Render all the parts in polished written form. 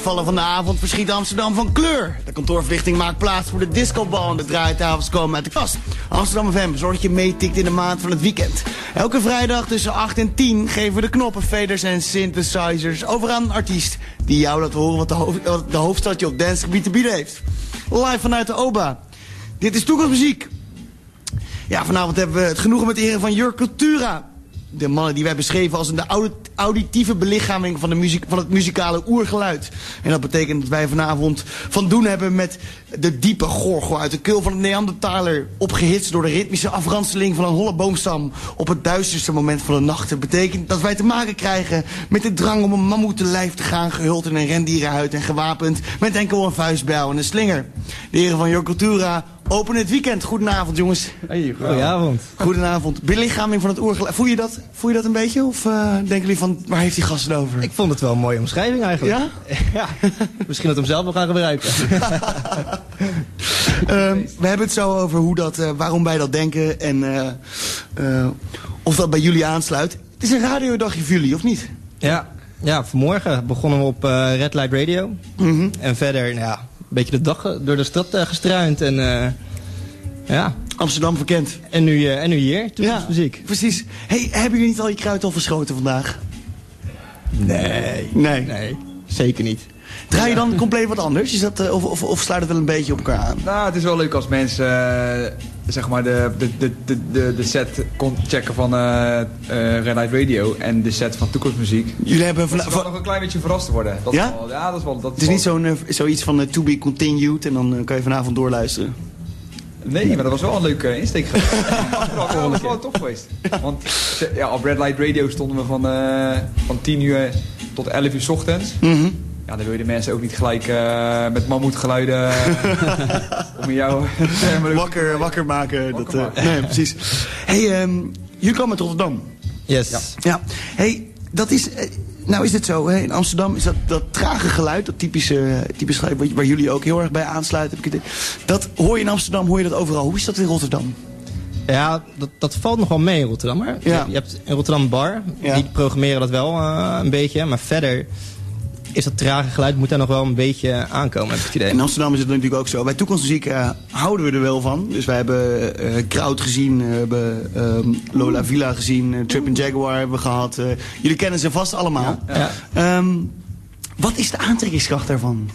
uitvallen van de avond verschiet Amsterdam van kleur. De kantoorverlichting maakt plaats voor de discobal en de draaitafels komen uit de kast. Amsterdam FM zorgt dat je meetikt in de maand van het weekend. Elke vrijdag tussen 8 en 10 geven we de knoppen, faders en synthesizers over aan een artiest die jou laat horen wat de hoofdstad je op dancegebied te bieden heeft. Live vanuit de OBA. Dit is Toekomstmuziek. Ja, vanavond hebben we het genoegen met de heren van Jur Cultura. De mannen die wij beschreven als de auditieve belichaming van het muzikale oergeluid. En dat betekent dat wij vanavond van doen hebben met de diepe gorgel uit de keel van de Neandertaler. Opgehitst door de ritmische afranseling van een holle boomstam op het duisterste moment van de nacht. Dat betekent dat wij te maken krijgen met de drang om een mammoet te lijf te gaan, gehuld in een rendierenhuid en gewapend met enkel een vuistbijl en een slinger. De heren van Jur Cultura openen het weekend. Goedenavond, jongens. Hey, goedenavond. Goedenavond. Belichaming van het oergeluid. Voel je dat een beetje? Of denken jullie van, waar heeft die gast het over? Ik vond het wel een mooie omschrijving eigenlijk. Ja? Ja. Misschien dat we hem zelf wel gaan gebruiken. We hebben het zo over waarom wij dat denken en of dat bij jullie aansluit. Het is een radiodagje voor jullie, of niet? Ja, vanmorgen begonnen we op Red Light Radio. Mm-hmm. En verder, een beetje de dag door de stad gestruind en ja. Amsterdam verkend. En nu hier, Toekomstmuziek. Ja, precies. Hey, hebben jullie niet al je kruid al verschoten vandaag? Nee, zeker niet. Draai je dan compleet wat anders? Is dat, of sluit het wel een beetje op elkaar aan? Nou, het is wel leuk als mensen zeg maar de set checken van Red Light Radio en de set van Toekomstmuziek. Jullie hebben nog een klein beetje verrast worden. Dat ja? Dat is wel. Het is niet zoiets van to be continued en dan kan je vanavond doorluisteren. Nee, maar dat was wel een leuke insteek geweest. Dat was wel tof geweest. Want op Red Light Radio stonden we van 10 uur tot 11 uur 's ochtends. Mm-hmm. Ja, dan wil je de mensen ook niet gelijk met mammoetgeluiden om jou wakker maken. Nee, precies. Hey, jullie komen uit Rotterdam. Yes. Ja. Hey, dat is... Nou is het zo, hè? In Amsterdam is dat trage geluid, dat typische geluid waar jullie ook heel erg bij aansluiten. Dat hoor je in Amsterdam, hoor je dat overal. Hoe is dat in Rotterdam? Ja, dat valt nog wel mee in Rotterdam. Maar je hebt in Rotterdam een bar, die programmeren dat wel een beetje. Maar verder is dat trage geluid, moet daar nog wel een beetje aankomen, heb ik het idee. In Amsterdam is het natuurlijk ook zo. Bij Toekomstmuziek houden we er wel van. Dus wij hebben Kraut gezien, we hebben Lola Villa gezien, Trip and Jaguar hebben we gehad. Jullie kennen ze vast allemaal. Ja. Wat is de aantrekkingskracht daarvan?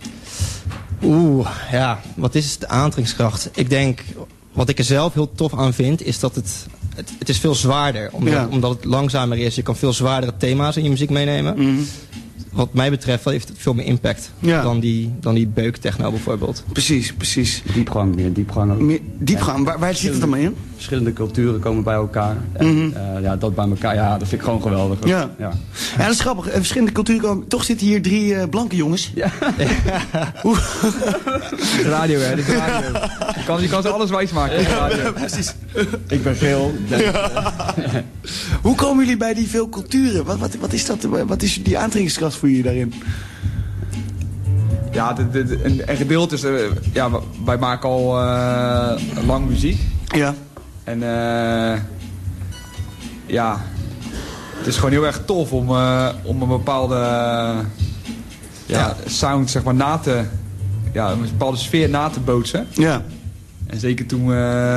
Wat is de aantrekkingskracht? Ik denk, wat ik er zelf heel tof aan vind, is dat het is veel zwaarder. Omdat het langzamer is. Je kan veel zwaardere thema's in je muziek meenemen. Mm-hmm. Wat mij betreft heeft het veel meer impact dan die beuktechno bijvoorbeeld. Precies. Diepgang, meer diepgang ook. Meer diepgang, waar zit het dan mee in? Verschillende culturen komen bij elkaar. En, dat bij elkaar, dat vind ik gewoon geweldig. Ja, dat is grappig. Verschillende culturen komen. Toch zitten hier 3 blanke jongens. Ja. Radio, hè. Dit is radio. Je kan ze alles wijs maken. Ja, precies. Ik ben geel. Hoe komen jullie bij die veel culturen? Wat is dat? Wat is die aantrekkingskracht voor jullie daarin? Ja, een gedeelte is... wij maken al lang muziek. Ja. En het is gewoon heel erg tof om een bepaalde sound, zeg maar, een bepaalde sfeer na te bootsen. Ja. En zeker toen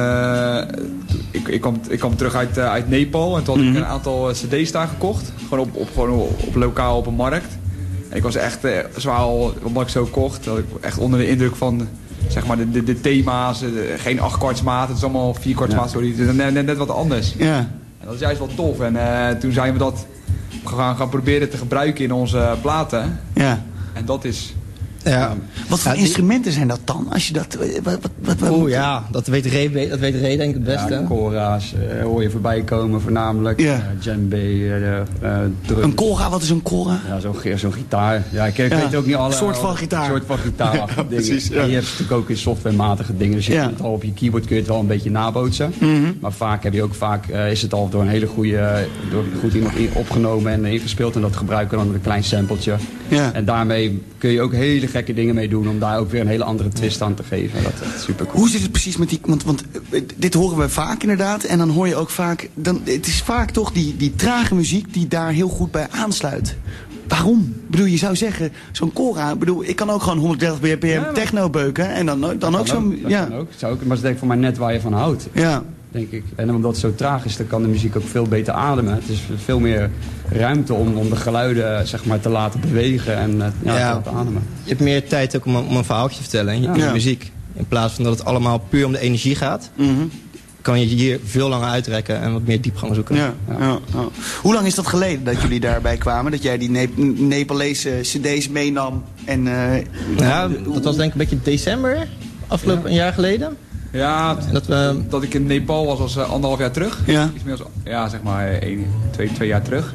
ik kwam terug uit Nepal en toen had ik een aantal cd's daar gekocht. Gewoon op lokaal op een markt. En ik was echt zwaar, omdat ik zo kocht, dat ik echt onder de indruk van, zeg maar, de thema's, geen 8-kwartsmaat, het is allemaal 4-kwartsmaat, sorry, het is net wat anders. Ja. En dat is juist wel tof. En toen zijn we dat gaan proberen te gebruiken in onze platen. Ja. En dat is... Ja. Wat voor instrumenten zijn dat dan? Als je dat, dat weet Ray denk ik het beste. Ja, kora's hoor je voorbij komen voornamelijk. Ja. Djembe, drum. Een kora, wat is een kora? Ja, zo'n gitaar. Ja, ik weet ook niet alle... Een soort van gitaar. Een soort van gitaar. Ja, precies. Ja. En je hebt natuurlijk ook in softwarematige dingen. Dus je kunt het al op je keyboard kun je het wel een beetje nabootsen. Mm-hmm. Maar vaak is het al door een hele door goed iemand opgenomen en ingespeeld. En dat gebruiken we dan met een klein sampletje. Ja. En daarmee kun je ook hele gekke dingen mee doen om daar ook weer een hele andere twist aan te geven. Dat is super cool. Hoe zit het precies met die... Want dit horen we vaak inderdaad. En dan hoor je ook vaak... Het is vaak toch die trage muziek die daar heel goed bij aansluit. Waarom? Ik bedoel, je zou zeggen, zo'n Cora, ik kan ook gewoon 130 bpm techno beuken en dan ook zo'n... Ja, ook. Maar het is denk ik voor mij net waar je van houdt. Ja. Denk ik. En omdat het zo traag is, dan kan de muziek ook veel beter ademen. Het is veel meer ruimte om de geluiden zeg maar, te laten bewegen en te laten ademen. Je hebt meer tijd ook om een verhaaltje te vertellen in je muziek. In plaats van dat het allemaal puur om de energie gaat, kan je hier veel langer uitrekken en wat meer diepgang zoeken. Ja. Hoe lang is dat geleden dat jullie daarbij kwamen? Dat jij die Nepalese cd's meenam? En, dat was denk ik een beetje december, afgelopen een jaar geleden. Ja, dat ik in Nepal was als 1,5 jaar terug. Ja. Iets meer als, zeg maar 2 jaar terug.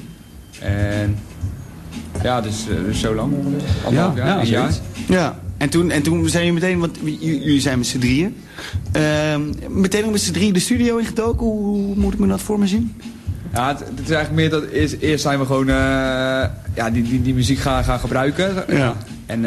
En ja, dus zo lang. 1,5 jaar, een jaar. Ja. En toen zijn jullie meteen, want jullie zijn met z'n drieën. Meteen ook met z'n drieën de studio ingedoken. Hoe moet ik me dat voor me zien? Ja, het is eigenlijk meer dat eerst zijn we gewoon die muziek gaan gebruiken. Ja. En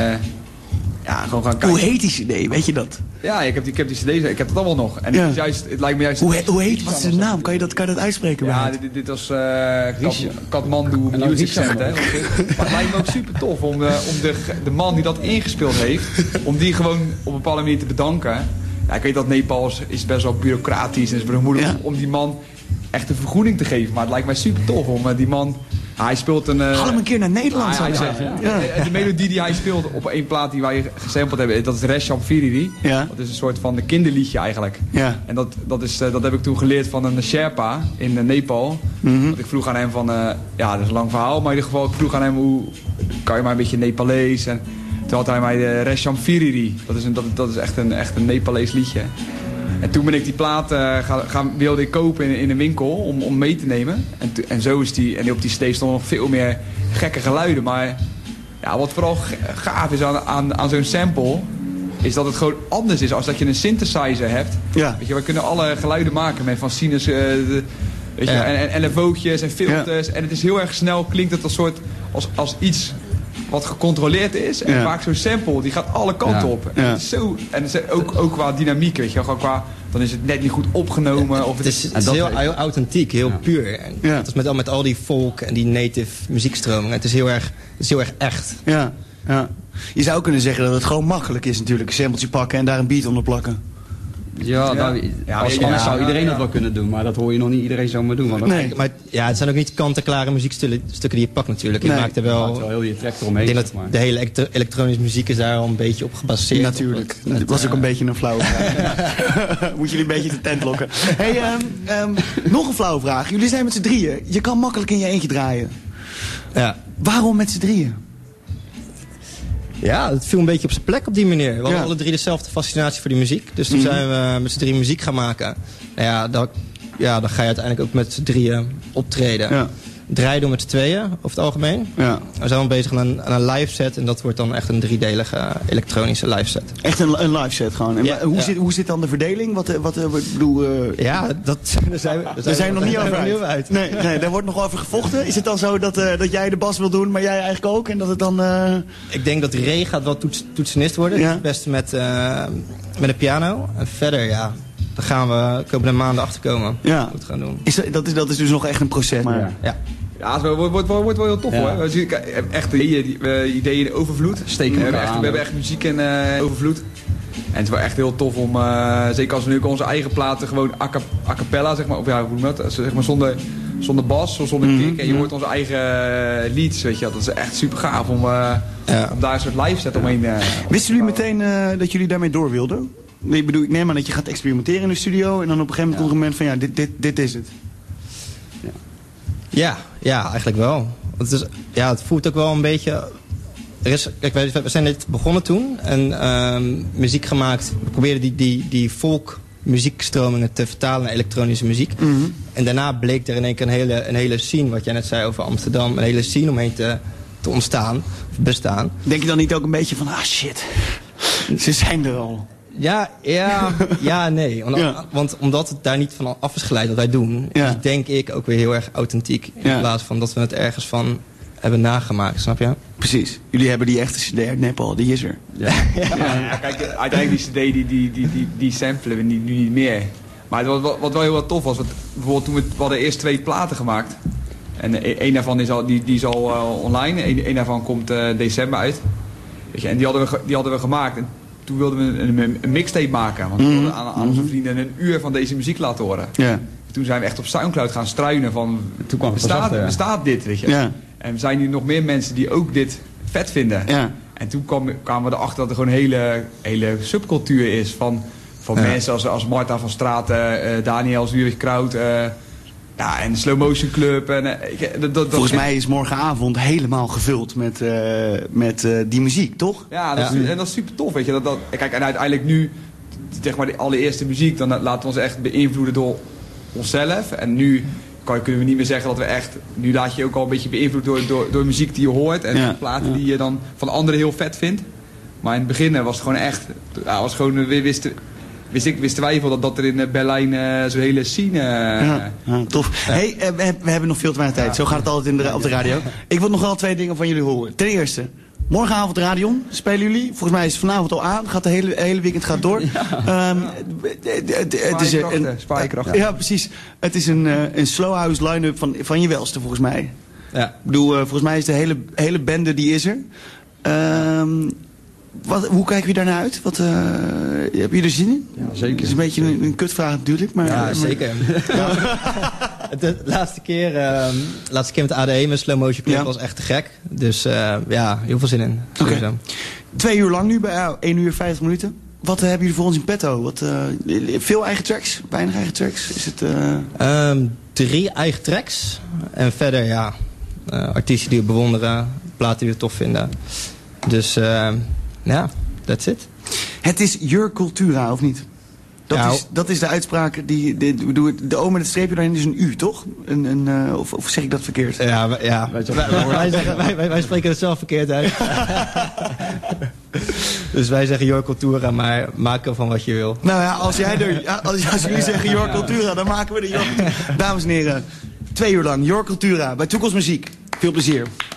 gewoon gaan kijken. Hoe heet die cd, weet je dat? Ja, ik heb die cd's, ik heb het allemaal nog. En het lijkt me juist... Hoe heet, wat is de naam? Kan je dat uitspreken? Ja, dit was Kathmandu Music Center. Maar het lijkt me ook super tof om de man die dat ingespeeld heeft, om die gewoon op een bepaalde manier te bedanken. Ja, ik weet dat Nepal is best wel bureaucratisch en is best moeilijk om die man echt een vergoeding te geven. Maar het lijkt mij super tof om die man... Hij speelt een... Haal hem een keer naar Nederland. De melodie die hij speelt op één plaat die wij gesampled hebben, dat is Resham Firiri. Ja. Dat is een soort van kinderliedje eigenlijk. Ja. En dat heb ik toen geleerd van een Sherpa in Nepal. Want ik vroeg aan hem van... dat is een lang verhaal, maar in ieder geval ik vroeg aan hem hoe... Kan je maar een beetje Nepalees? En toen had hij mij de Resham Firiri. Dat is echt een Nepalees liedje. En toen ben ik die plaat wilde ik kopen in een winkel om mee te nemen. En zo is die. En op die stage stonden nog veel meer gekke geluiden. Maar ja, wat vooral gaaf is aan zo'n sample, is dat het gewoon anders is als dat je een synthesizer hebt. Ja. Weet je, we kunnen alle geluiden maken met van sinus, en levootjes en filters. Ja. En het is heel erg snel, klinkt het als iets wat gecontroleerd is. En vaak zo'n sample, die gaat alle kanten op. En het is zo, en het is ook qua dynamiek, weet je, gewoon dan is het net niet goed opgenomen. Of het is heel authentiek, heel puur. En het is met al die folk en die native muziekstromen. Het is heel erg echt. Ja. Je zou kunnen zeggen dat het gewoon makkelijk is natuurlijk. Een sampletje pakken en daar een beat onder plakken. Anders zou iedereen dat wel kunnen doen, maar dat hoor je nog niet iedereen zomaar doen. Want maar het zijn ook niet kant-en-klare muziekstukken die je pakt natuurlijk. Je maakt er wel heel je trek eromheen. Ik denk dat de hele elektronische muziek is daar al een beetje op gebaseerd. Natuurlijk. Dat was ook een beetje een flauwe vraag. Moet jullie een beetje de tent lokken. Hey, nog een flauwe vraag. Jullie zijn met z'n drieën. Je kan makkelijk in je eentje draaien. Ja. Waarom met z'n drieën? Ja, het viel een beetje op zijn plek op die manier. We hadden alle drie dezelfde fascinatie voor die muziek. Dus toen zijn we met z'n drieën muziek gaan maken. Nou dan ga je uiteindelijk ook met z'n drieën optreden. Ja. Draaien doen met z'n tweeën, over het algemeen. Ja. We zijn wel bezig aan een live set. En dat wordt dan echt een 3-delige elektronische live set. Echt een live set gewoon. En hoe zit dan de verdeling? Daar zijn we nog niet over uit. Nee, daar wordt nog over gevochten. Is het dan zo dat jij de bas wil doen, maar jij eigenlijk ook? En dat het dan... Ik denk dat Ray gaat wel toetsenist worden. Ja. Het beste met een piano. En verder, daar gaan we komende maanden achter komen. Ja. Hoe we het gaan doen. Dat is dus nog echt een proces. Maar... Ja, het wordt wel heel tof hoor. We zien echt ideeën in overvloed. We hebben echt muziek in overvloed. En het is wel echt heel tof om, zeker als we nu onze eigen platen gewoon a cappella, zeg maar, of hoe noem je dat? Zeg maar zonder bas, zonder kick. En je hoort onze eigen leads, weet je. Dat is echt super gaaf om daar een soort live set omheen. Wisten jullie meteen dat jullie daarmee door wilden? Nee, ik neem aan dat je gaat experimenteren in de studio en dan op een gegeven moment komt er een moment van dit is het. Ja, eigenlijk wel. Het voelt ook wel een beetje... Kijk, we zijn dit begonnen toen en muziek gemaakt. We probeerden die folk muziekstromingen te vertalen naar elektronische muziek. En daarna bleek er in één keer een hele scene, wat jij net zei over Amsterdam, een hele scene omheen te ontstaan, of bestaan. Denk je dan niet ook een beetje van, shit, ze zijn er al? Nee. Want omdat het daar niet van af is geleid wat wij doen, is denk ik ook weer heel erg authentiek. In plaats van dat we het ergens van hebben nagemaakt, snap je? Precies. Jullie hebben die echte cd uit Nepal, die is er. Kijk, uiteindelijk die cd die samplen we nu niet meer. Maar wat wel heel wat tof was, bijvoorbeeld toen we hadden eerst 2 platen gemaakt. En één daarvan die is al online. Eén daarvan komt december uit. Weet je, en die hadden we gemaakt. En toen wilden we een mixtape maken. Want we wilden aan onze vrienden een uur van deze muziek laten horen. Ja. Toen zijn we echt op Soundcloud gaan struinen van... Toen kwam het bestaat dit, weet je. Ja. En er zijn nu nog meer mensen die ook dit vet vinden. Ja. En toen kwamen we erachter dat er gewoon een hele subcultuur is van mensen als Marta van Straten, Daniel Zurich-Kraut... en de Slow Motion Club. Volgens mij is morgenavond helemaal gevuld met die muziek, toch? Ja, en dat is super tof, weet je. Kijk, en uiteindelijk nu, zeg maar de allereerste muziek, dan laten we ons echt beïnvloeden door onszelf. En nu kunnen we niet meer zeggen dat we echt... Nu laat je je ook al een beetje beïnvloed door muziek die je hoort. En platen die je dan van anderen heel vet vindt. Maar in het begin was het gewoon echt... Wisten wij wel dat er in Berlijn zo'n hele scene... tof. Hey, we hebben nog veel te weinig tijd. Zo gaat het altijd op de radio. Ik wil nog wel 2 dingen van jullie horen. Ten eerste, morgenavond Radion spelen jullie. Volgens mij is het vanavond al aan. Gaat de hele weekend gaat door. Spaarkracht. Ja, precies. Het is een slow house line-up van je welste, volgens mij. Ja. Ik bedoel, volgens mij is de hele bende die is er. Hoe kijken we daarnaar uit? Heb je er zin in? Ja, zeker. Het is een beetje een kutvraag natuurlijk. Maar, ja, zeker. De laatste keer met de ADE met Slow Motion Club was echt te gek. Dus heel veel zin in. Okay. 2 uur lang nu, bij 1 uur 50 minuten. Wat hebben jullie voor ons in petto? Veel eigen tracks? Weinig eigen tracks? Is het, 3 eigen tracks. En verder, artiesten die we bewonderen. Platen die we tof vinden. Dus... that's it. Het is Jur Cultura, of niet? Dat is de uitspraak de O met het streepje daarin is een U, toch? Of zeg ik dat verkeerd? Ja. Wij spreken het zelf verkeerd uit. Dus wij zeggen Jur Cultura, maar maak er van wat je wil. Nou ja, als jullie zeggen Jur Cultura, dan maken we de Jur Cultura. Dames en heren, 2 uur lang Jur Cultura bij Toekomst Muziek. Veel plezier.